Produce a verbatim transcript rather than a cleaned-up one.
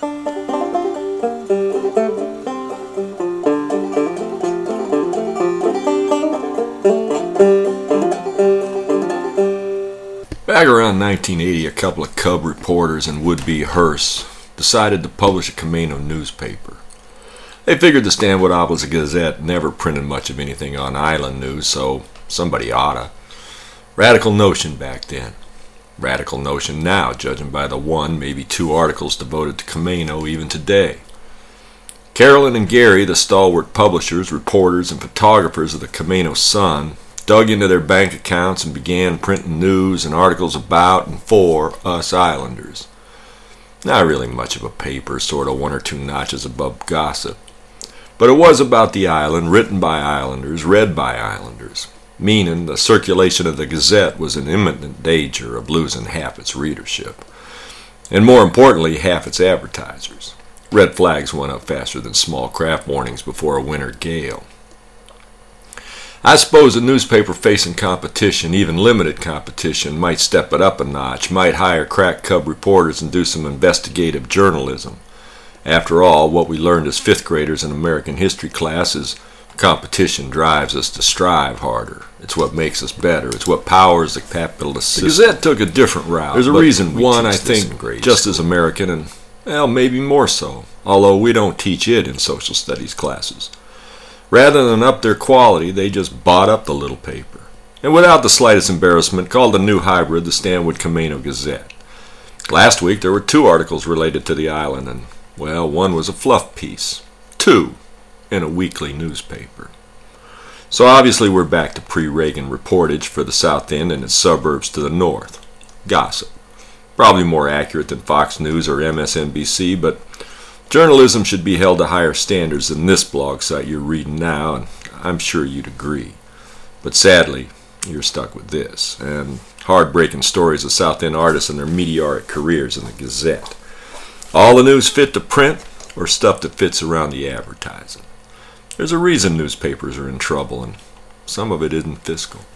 Back around nineteen eighty, a couple of cub reporters in would-be hearse decided to publish a Camano newspaper. They figured the Stanwood Obelisk Gazette never printed much of anything on island news, so somebody oughta. Radical notion back then. Radical notion now, judging by the one, maybe two articles devoted to Camano even today. Carolyn and Gary, the stalwart publishers, reporters, and photographers of the Camano Sun, dug into their bank accounts and began printing news and articles about and for us islanders. Not really much of a paper, sort of one or two notches above gossip. But it was about the island, written by islanders, read by islanders, meaning the circulation of the Gazette was in imminent danger of losing half its readership, and more importantly, half its advertisers. Red flags went up faster than small craft warnings before a winter gale. I suppose a newspaper facing competition, even limited competition, might step it up a notch, might hire crack cub reporters and do some investigative journalism. After all, what we learned as fifth graders in American history class is competition drives us to strive harder. It's what makes us better. It's what powers the capitalist system. The Gazette took a different route. There's a reason, one, I think, just as American and, well, maybe more so, although we don't teach it in social studies classes. Rather than up their quality, they just bought up the little paper, and without the slightest embarrassment called the new hybrid the Stanwood Camano Gazette. Last week there were two articles related to the island, and, well, one was a fluff piece. Two in a weekly newspaper. So obviously we're back to pre-Reagan reportage for the South End and its suburbs to the north. Gossip. Probably more accurate than Fox News or M S N B C, but journalism should be held to higher standards than this blog site you're reading now, and I'm sure you'd agree. But sadly, you're stuck with this, and heartbreaking stories of South End artists and their meteoric careers in the Gazette. All the news fit to print, or stuff that fits around the advertising. There's a reason newspapers are in trouble, and some of it isn't fiscal.